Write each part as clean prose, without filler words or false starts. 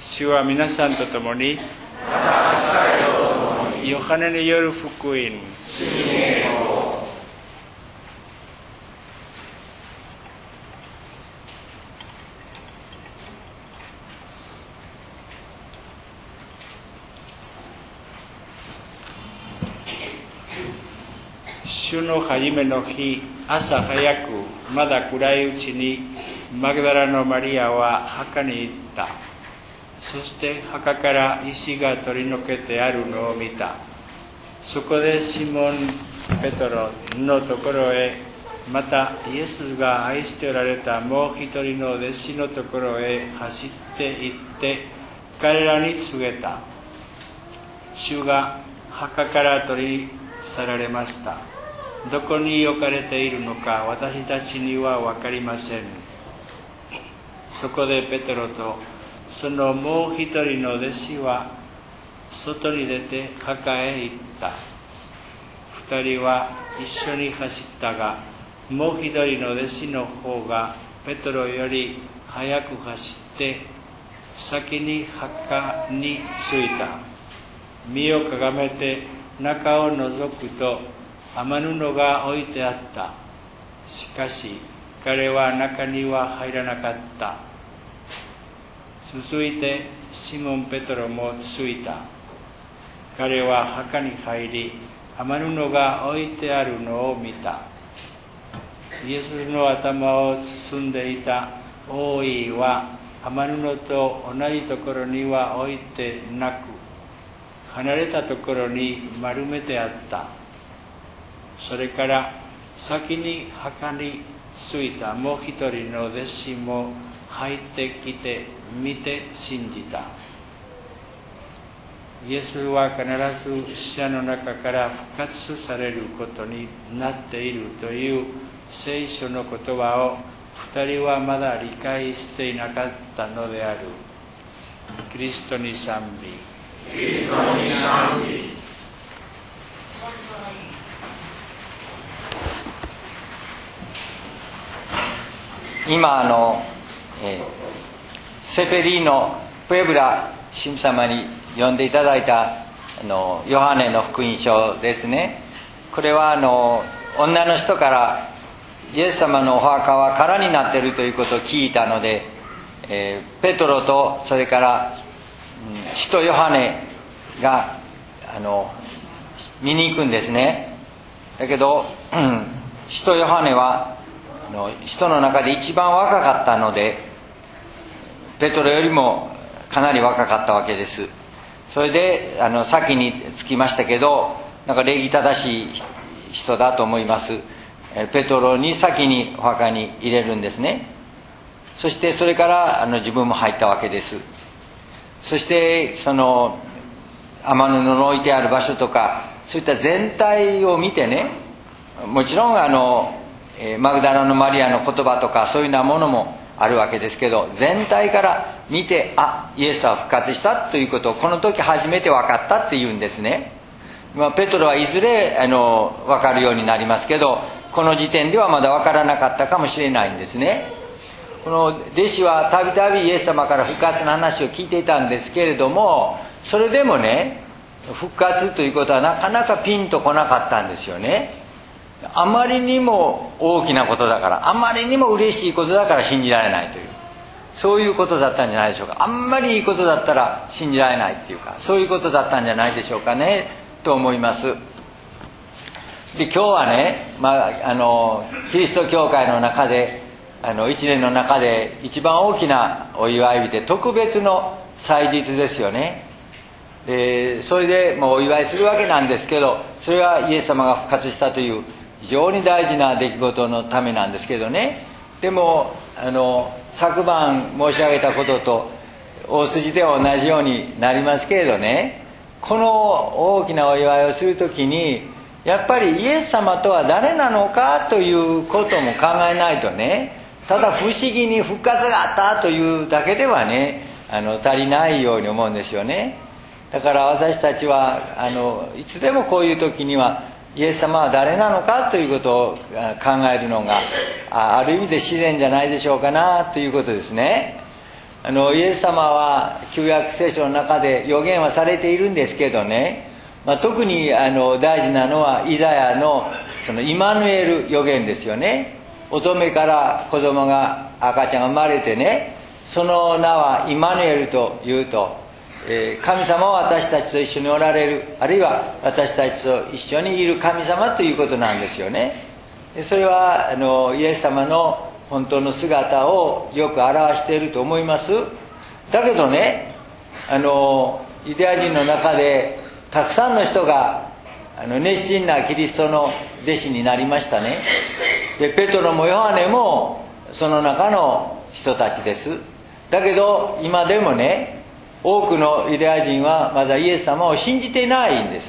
主は皆さんと共に。ヨハネによる福音。週の初めの日、朝早く、まだ暗いうちに、マグダラのマリアは墓に行った。そして墓から石が取り除けてあるのを見た。そこでシモン・ペトロのところへ、またイエスが愛しておられたもう一人の弟子のところへ走って行って彼らに告げた。主が墓から取り去られました。どこに置かれているのか私たちには分かりません。そこでペテロとそのもう一人の弟子は外に出て墓へ行った。二人は一緒に走ったが、もう一人の弟子の方がペテロより早く走って先に墓に着いた。身をかがめて中を覗くと雨布が置いてあった。しかし彼は中には入らなかった。続いてシモン・ペトロも着いた。彼は墓に入り雨布が置いてあるのを見た。イエスの頭を包んでいた覆いは雨布と同じところには置いてなく、離れたところに丸めてあった。それから先に墓に着いたもう一人の弟子も入ってきて見て信じた。イエスは必ず死者の中から復活されることになっているという聖書の言葉を二人はまだ理解していなかったのである。キリストに賛美。キリストに賛美。 今セペリーノ・プエブラ神父様に読んでいただいたヨハネの福音書ですね。これは女の人からイエス様のお墓は空になっているということを聞いたので、ペトロとそれから使徒ヨハネが見に行くんですね。だけど使徒ヨハネは人の中で一番若かったので、ペトロよりもかなり若かったわけです。それで先に着きましたけど、なんか礼儀正しい人だと思います。ペトロに先にお墓に入れるんですね。そしてそれから自分も入ったわけです。そしてその雨布の置いてある場所とか、そういった全体を見てね、もちろんマグダラのマリアの言葉とかそういうようなものもあるわけですけど、全体から見て、イエスは復活したということをこの時初めて分かったっていうんですね。ペトロはいずれ分かるようになりますけど、この時点ではまだ分からなかったかもしれないんですね。この弟子はたびたびイエス様から復活の話を聞いていたんですけれども、それでもね、復活ということはなかなかピンとこなかったんですよね。あまりにも大きなことだから、あまりにも嬉しいことだから信じられないという、そういうことだったんじゃないでしょうか。あんまりいいことだったら信じられないっていうか、そういうことだったんじゃないでしょうかねと思います。で、今日はね、キリスト教会の中で一年の中で一番大きなお祝い日で特別の祭日ですよね。でそれでお祝いするわけなんですけど、それはイエス様が復活したという非常に大事な出来事のためなんですけどね。でも昨晩申し上げたことと大筋では同じようになりますけれどね、この大きなお祝いをするときにやっぱりイエス様とは誰なのかということも考えないとね、ただ不思議に復活があったというだけではね足りないように思うんですよね。だから私たちはいつでもこういう時にはイエス様は誰なのかということを考えるのがある意味で自然じゃないでしょうかなということですね。 イエス様は旧約聖書の中で予言はされているんですけどね、特に大事なのはイザヤのそのイマヌエル予言ですよね。乙女から子供が赤ちゃんが生まれてね、その名はイマヌエルというと、神様は私たちと一緒におられる、あるいは私たちと一緒にいる神様ということなんですよね。それはイエス様の本当の姿をよく表していると思います。だけどね、ユダヤ人の中でたくさんの人が熱心なキリストの弟子になりましたね。でペトロもヨハネもその中の人たちです。だけど今でもね、多くのユダヤ人はまだイエス様を信じていないんです。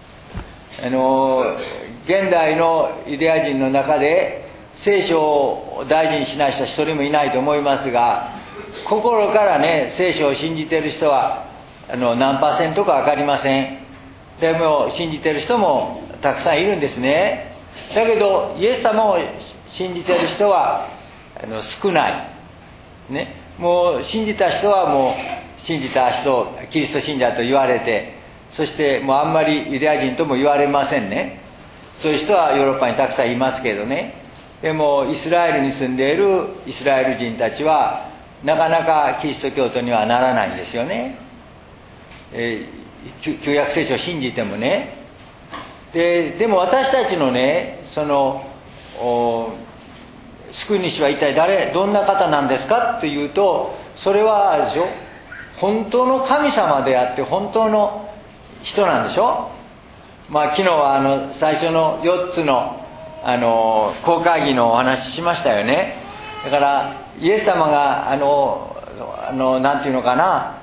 現代のユダヤ人の中で聖書を大事にしない人は一人もいないと思いますが、心からね聖書を信じている人は何%か分かりません。でも信じている人もたくさんいるんですね。だけどイエス様を信じている人は少ないね。もう信じた人はもう信じた人キリスト信者と言われて、そしてもうあんまりユダヤ人とも言われませんね。そういう人はヨーロッパにたくさんいますけどね。でもイスラエルに住んでいるイスラエル人たちはなかなかキリスト教徒にはならないんですよね。旧約聖書を信じてもね。でも私たちのね、その救い主は一体どんな方なんですかというと、それは本当の神様であって本当の人なんでしょ。昨日は最初の4つの公会議のお話しましたよね。だからイエス様がなんていうのかな、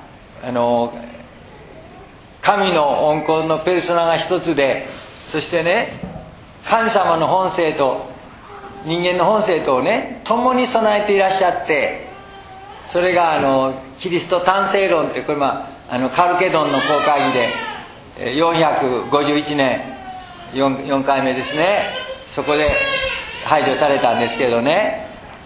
神の恩膏のペルソナが一つで、そしてね神様の本性と人間の本性とをね共に備えていらっしゃって、それがキリスト単性論って、これカルケドンの公会議で451年 4回目ですね。そこで排除されたんですけどね、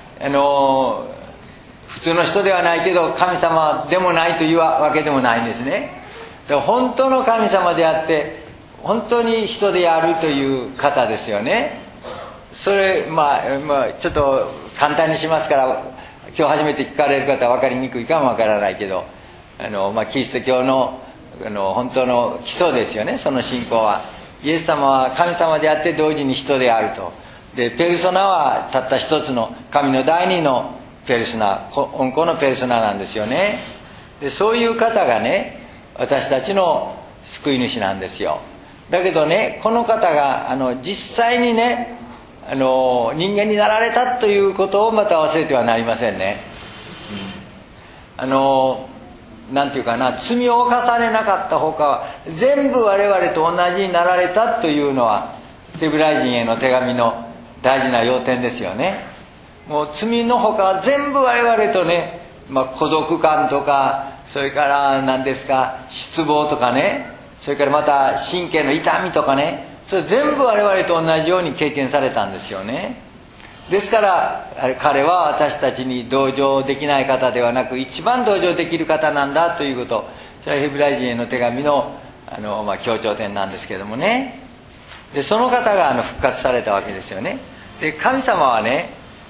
普通の人ではないけど神様でもないというわけでもないんですね。だから本当の神様であって本当に人であるという方ですよね。それちょっと簡単にしますから、今日初めて聞かれる方は分かりにくいかも分からないけど、キリスト教の本当の基礎ですよね。その信仰はイエス様は神様であって同時に人であると。でペルソナはたった一つの神の第二のペルソナ、恩膏のペルソナなんですよね。でそういう方がね私たちの救い主なんですよ。だけどね、この方が実際にね人間になられたということをまた忘れてはなりませんね。なんていうかな、罪を犯されなかったほかは全部我々と同じになられたというのはヘブライ人への手紙の大事な要点ですよね。もう罪のほかは全部我々とね、孤独感とか、それから何ですか失望とかね、それからまた神経の痛みとかね、それ全部我々と同じように経験されたんですよね。ですから彼は私たちに同情できない方ではなく一番同情できる方なんだということ、それはヘブライ人への手紙の強調点なんですけどもね。でその方が復活されたわけですよね。で神様はね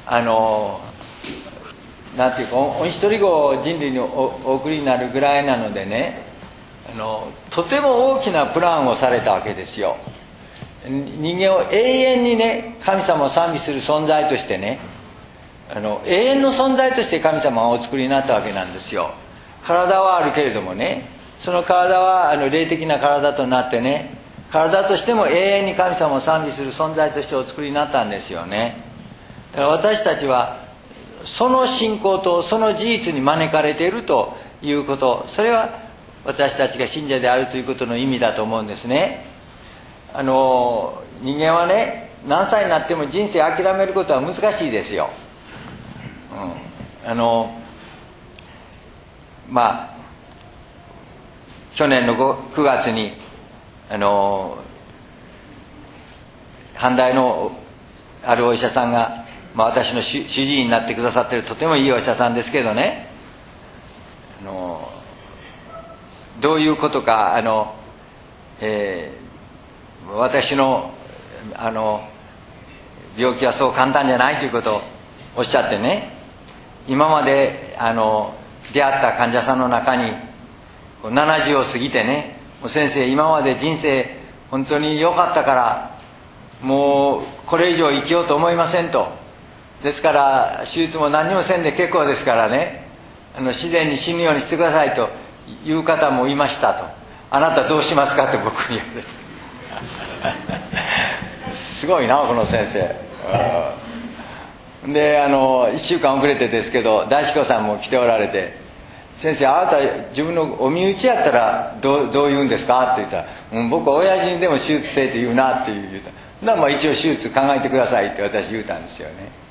なんていうかお一人子を人類にお送りになるぐらいなのでね、とても大きなプランをされたわけですよ。人間を永遠にね神様を賛美する存在としてね、永遠の存在として神様がお作りになったわけなんですよ。体はあるけれどもね、その体は霊的な体となってね、体としても永遠に神様を賛美する存在としてお作りになったんですよね。だから私たちはその信仰とその事実に招かれているということ、それは私たちが信者であるということの意味だと思うんですね。人間はね何歳になっても人生諦めることは難しいですよ。去年の9月に阪大のあるお医者さんが、私の主治医になってくださっているとてもいいお医者さんですけどね、 どういうことか私の病気はそう簡単じゃないということをおっしゃってね、今まで出会った患者さんの中に70を過ぎてね、もう先生今まで人生本当に良かったからもうこれ以上生きようと思いませんと、ですから手術も何にもせんで結構ですからね、自然に死ぬようにしてくださいという方もいましたと。あなたどうしますかって僕に言われてすごいなこの先生で1週間遅れてですけど大志子さんも来ておられて、先生あなた自分のお身内やったらどう言うんですかって言ったら、僕は親父にでも手術せえと言うなって言ったら、まあ一応手術考えてくださいって私言うたんですよね。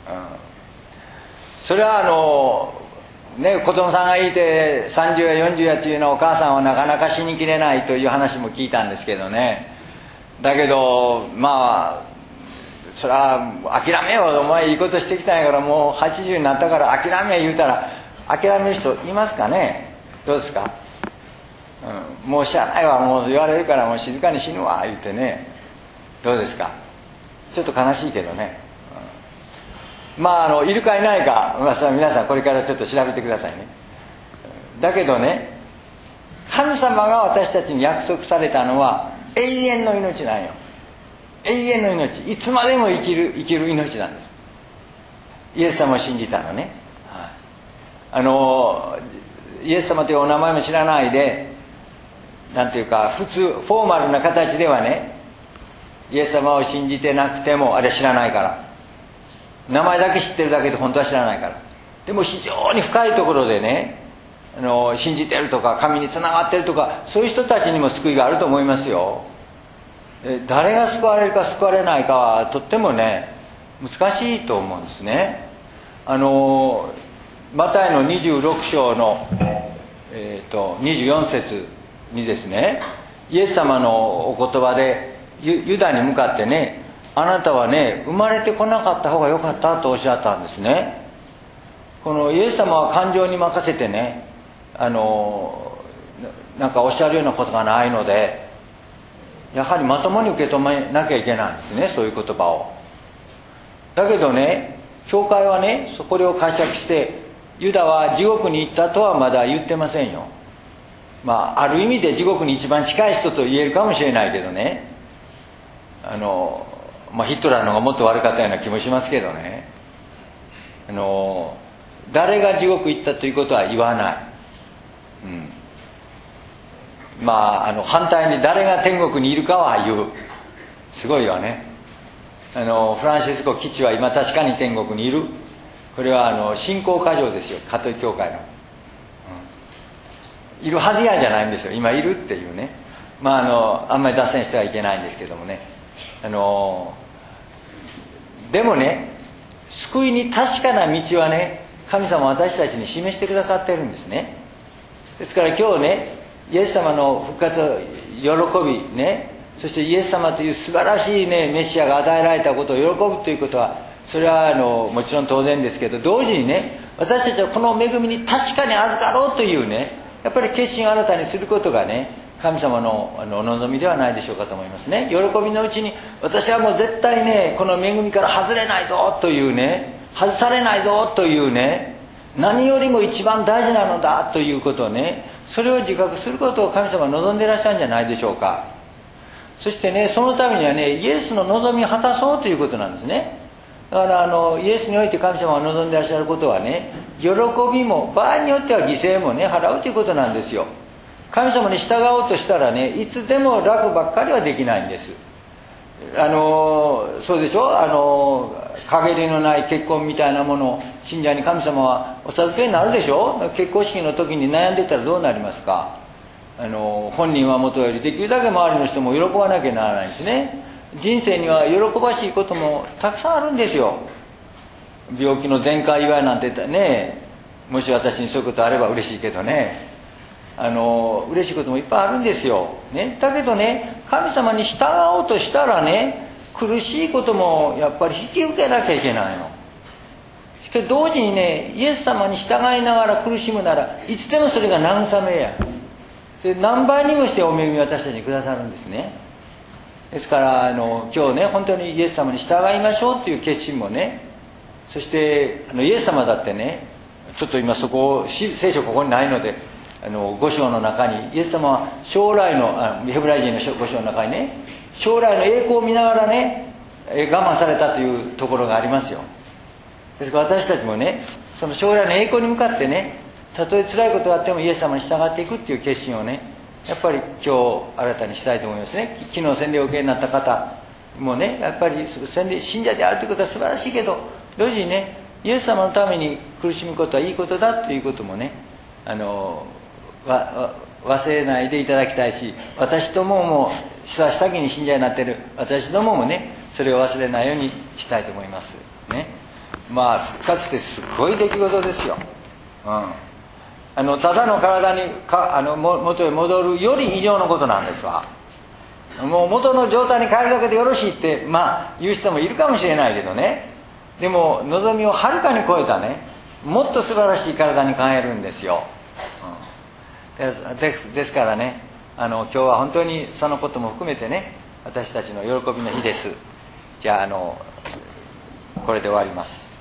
それは子供さんがいて30や40やっていうのはお母さんはなかなか死にきれないという話も聞いたんですけどね。だけどまあそれは諦めよう、お前いいことしてきたんやからもう80になったから諦め言うたら諦める人いますかね。どうですか。もうしゃあないわもう言われるからもう静かに死ぬわ言ってね、どうですか。ちょっと悲しいけどね。まあいるかいないか、それは皆さんこれからちょっと調べてくださいね。だけどね、神様が私たちに約束されたのは永遠の命なんよ。永遠の命、いつまでも生きる命なんです。イエス様を信じたのね、イエス様というお名前も知らないで、なんていうか普通フォーマルな形ではね、イエス様を信じてなくてもあれ知らないから、名前だけ知ってるだけで本当は知らないから。でも非常に深いところでね、信じてるとか神につながってるとか、そういう人たちにも救いがあると思いますよ。誰が救われるか救われないかはとってもね難しいと思うんですね。マタイの26章の、24節にですね、イエス様のお言葉でユダに向かってね、あなたはね生まれてこなかった方が良かったとおっしゃったんですね。このイエス様は感情に任せてねなんかおっしゃるようなことがないので、やはりまともに受け止めなきゃいけないんですね、そういう言葉を。だけどね、教会はねこれを解釈して、ユダは地獄に行ったとはまだ言ってませんよ。ある意味で地獄に一番近い人と言えるかもしれないけどね、ヒトラーの方がもっと悪かったような気もしますけどね、誰が地獄行ったということは言わない。反対に誰が天国にいるかは言う。すごいわね。フランシスコ基地は今確かに天国にいる。これは信仰過剰ですよ、カトリック教会の、いるはずやじゃないんですよ、今いるっていうね。あんまり脱線してはいけないんですけどもね、でもね、救いに確かな道はね神様は私たちに示してくださってるんですね。ですから今日ね、イエス様の復活を喜びね、そしてイエス様という素晴らしいねメシアが与えられたことを喜ぶということは、それはもちろん当然ですけど、同時にね私たちはこの恵みに確かに預かろうというね、やっぱり決心を新たにすることがね神様のお望みではないでしょうかと思いますね。喜びのうちに私はもう絶対ねこの恵みから外れないぞというね、外されないぞというね、何よりも一番大事なのだということをね、それを自覚することを神様は望んでいらっしゃるんじゃないでしょうか。そしてね、そのためにはねイエスの望みを果たそうということなんですね。だからイエスにおいて神様が望んでいらっしゃることはね、喜びも場合によっては犠牲もね払うということなんですよ。神様に従おうとしたらね、いつでも楽ばっかりはできないんです。そうでしょ、陰りのない結婚みたいなものを信者に神様はお授けになるでしょ。結婚式の時に悩んでたらどうなりますか。本人はもとよりできるだけ周りの人も喜ばなきゃならないんですね。人生には喜ばしいこともたくさんあるんですよ。病気の全快祝いなんてね、もし私にそういうことあれば嬉しいけどね、嬉しいこともいっぱいあるんですよ、ね。だけどね、神様に従おうとしたらね、苦しいこともやっぱり引き受けなきゃいけないの。引き同時にね、イエス様に従いながら苦しむならいつでもそれが慰めや、で何倍にもしてお恵みを私たちにくださるんですね。ですから今日ね、本当にイエス様に従いましょうという決心もね、そしてイエス様だってね、ちょっと今そこ聖書ここにないので5章の中にイエス様は将来のヘブライ人の5章の中にね、将来の栄光を見ながらね我慢されたというところがありますよ。ですから私たちもね、その将来の栄光に向かってね、たとえ辛いことがあってもイエス様に従っていくっていう決心をね、やっぱり今日新たにしたいと思いますね。昨日洗礼を受けになった方もね、やっぱり洗礼信者であるということは素晴らしいけど、同時にね、イエス様のために苦しむことはいいことだということもね、忘れないでいただきたいし、私どもも先に信者になっている私どももね、それを忘れないようにしたいと思いますね。まあ復活ってすごい出来事ですよ。ただの体に元へ戻るより以上のことなんですわ。もう元の状態に変えるだけでよろしいって言う人もいるかもしれないけどね、でも望みをはるかに超えたね、もっと素晴らしい体に変えるんですよ。ですからね、今日は本当にそのことも含めてね、私たちの喜びの日です。じゃあこれで終わります。